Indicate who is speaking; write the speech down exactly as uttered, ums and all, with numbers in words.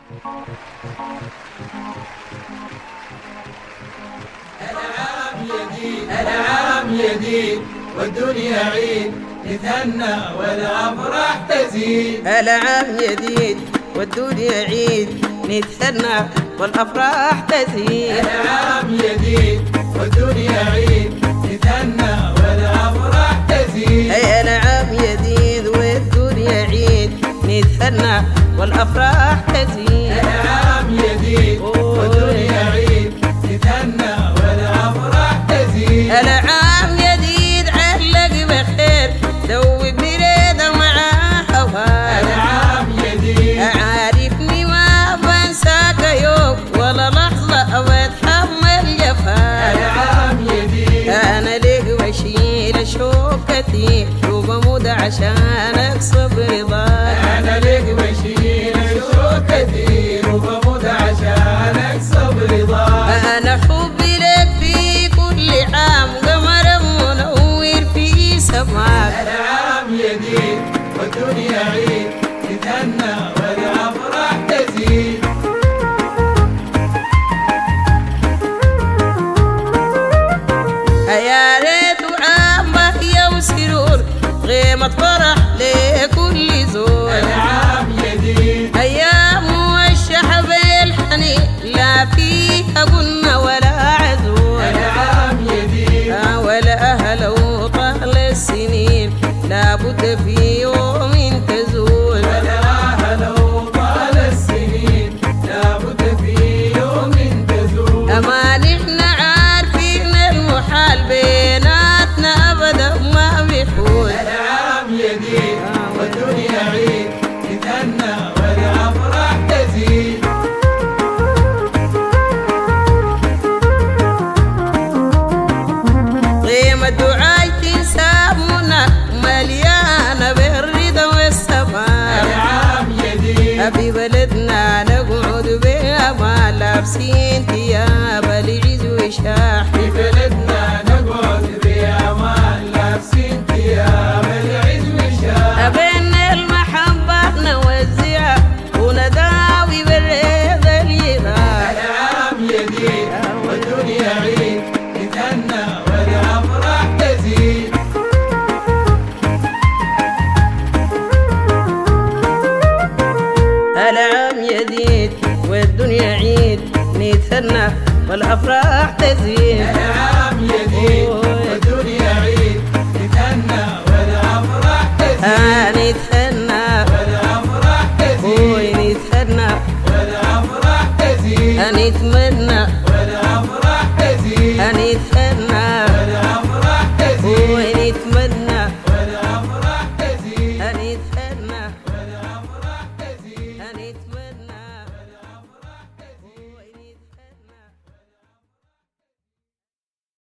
Speaker 1: العام جديد العام جديد والدنيا عيد نتهنى والأفراح تزيد.
Speaker 2: العام جديد والدنيا عيد نتهنى والأفراح تزيد.
Speaker 1: العام جديد والدنيا عيد نتهنى والأفراح تزيد.
Speaker 2: أي العام جديد والدنيا عيد نتهنى والأفراح تزيد.
Speaker 1: العام جديد والدنيا عيد نتهنى والأفراح تزيد.
Speaker 2: العام جديد علق بخير دوق بريدة معاه هواه.
Speaker 1: العام جديد
Speaker 2: عارفني ما بنساك يوم ولا لحظة بتحمل جفاك.
Speaker 1: العام جديد
Speaker 2: أنا ليك بشيل شوكتي وبموت عشان أكسب رضاك.
Speaker 1: أنا لك بشيل شوكتي وبموت عشان أكسب رضاك.
Speaker 2: أنا حبي لك في كل عام قمر منور في سماك.
Speaker 1: العام جديد والدنيا عيد نتهنى والأفراح تزيد.
Speaker 2: يا ريت عامه يا سرور غيمة فرح لكل زور.
Speaker 1: العام جديد
Speaker 2: أيام والشحب الحنين لا فيها قلنا ولا عزور.
Speaker 1: العام جديد
Speaker 2: ولا أهل وطال السنين لابد في يوم تزول.
Speaker 1: ولا أهل وطال السنين لابد في يوم تزول.
Speaker 2: أما نحن عارفين المحال بيناتنا أبدا ما بيحول.
Speaker 1: العام جديد والدنيا عيد نتهنى والأفراح تزيد.
Speaker 2: قيمة دعاي تسامنا مليانة بالرضا والسماء.
Speaker 1: العام جديد
Speaker 2: في بلدنا نقعد بأمان لابسين ثياب العز وشاح.
Speaker 1: في بلدنا نقعد بأمان لابسين ثياب العز والشاح.
Speaker 2: بين المحبة نوزع ونداوي بالرضا الجيران.
Speaker 1: العام جديد والدنيا عيد نتهنى والأفراح تزيد.
Speaker 2: العام جديد والدنيا عيد نتهنى والأفراح تزيد.
Speaker 1: العام جديد والدنيا عيد نتهنى والأفراح تزيد.
Speaker 2: نتهنى
Speaker 1: والأفراح تزيد
Speaker 2: نتهنى
Speaker 1: والأفراح تزيد.
Speaker 2: نتمنى